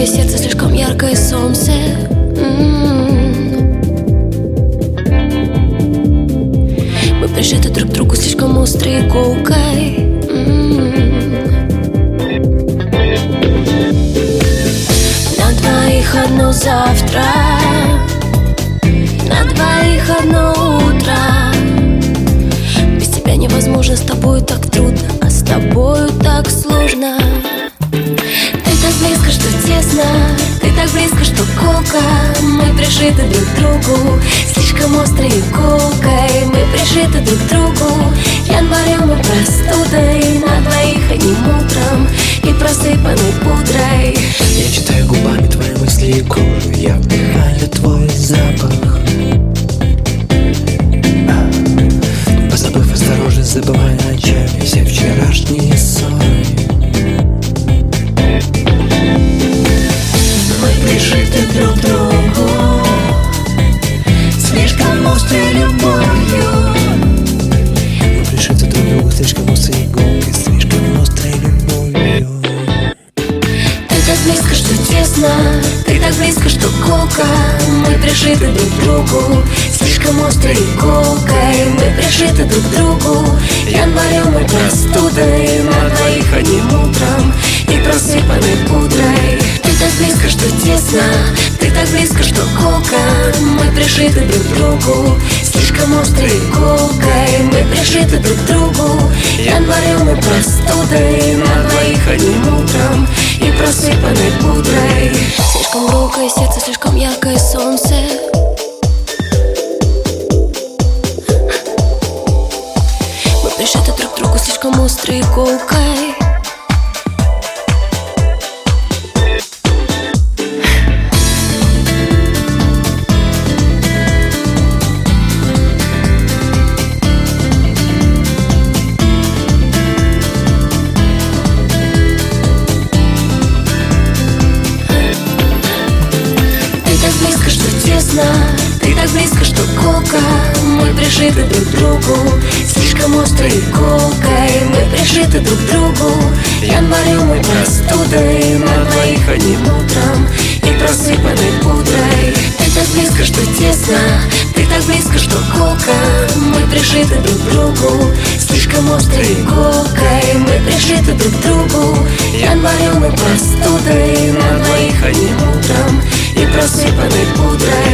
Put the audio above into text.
сердце, слишком яркое солнце. Мы прижаты друг к другу слишком острой иголкой. На двоих одно завтра, на двоих одно утро. Без тебя невозможно, с тобою так трудно, а с тобою так сложно. Ты так близко, что тесно, ты так близко, что колко. Мы прижиты друг к другу слишком острой иголкой. Мы прижиты друг к другу январем и простудой, на двоих одним утром и просыпанной пудрой. Я читаю губами твои мысли и кожу, я вдыхаю твой запах. Позабыв осторожность, забывая ночами все вчерашние ссоры. Мы прижиты друг к другу слишком острой любовью. Мы прижиты друг к другу слишком острой иголкой, слишком острой любовью. Ты так близко, что тесно, ты так близко, что колко. Мы прижиты друг к другу слишком острой иголкой. Мы прижиты друг к другу январем и простудой, на двоих одним утром и просыпанной пудрой. Ты так близко, что тесно, ты так близко, что колко. Мы прижиты друг к другу слишком острой иголкой. Мы прижиты друг к другу январем и простудой, на двоих одним утром и просыпанной пудрой. Слишком гулкое сердце, слишком яркое солнце. Мы прижиты друг к другу слишком острой иголкой. Ты так близко, что колко. Мы прижиты друг к другу слишком острой иголкой. Мы прижиты друг к другу январем и простудой, на двоих одним утром и просыпанной пудрой. Ты так близко, что тесно, ты так близко, что колко. Мы прижиты друг к другу слишком острой иголкой. Мы прижиты друг к другу январем и простудой, на двоих одним утром и просыпанной пудрой.